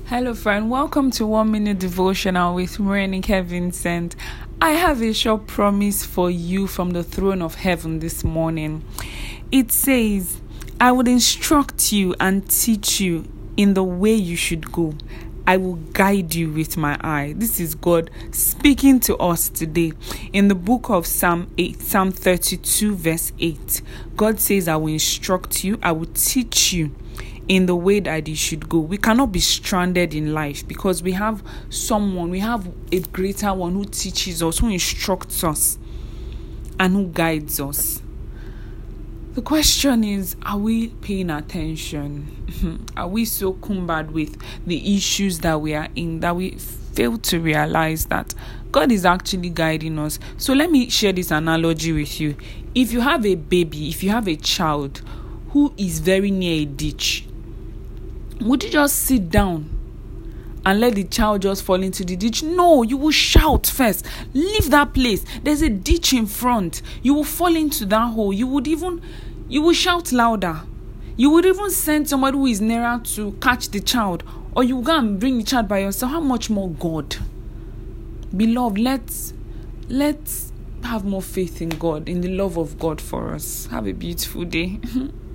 Hello, friend. Welcome to 1 Minute Devotional with Morenike Vincent. I have a short promise for you from the throne of heaven this morning. It says, I will instruct you and teach you in the way you should go. I will guide you with my eye. This is God speaking to us today. In the book of Psalm 32 verse 8, God says, I will instruct you, I will teach you in the way that you should go. We cannot be stranded in life because we have a greater one who teaches us, who instructs us, and who guides us. The question is, are we paying attention? Are we so cumbered with the issues that we are in that we fail to realize that God is actually guiding us? So let me share this analogy with you. If you have a baby, if you have a child who is very near a ditch, would you just sit down and let the child just fall into the ditch? No, you will shout first. Leave that place. There's a ditch in front. You will fall into that hole. You will shout louder. You would even send somebody who is nearer to catch the child, or you will go and bring the child by yourself. How much more God? Beloved, let's have more faith in God, in the love of God for us. Have a beautiful day.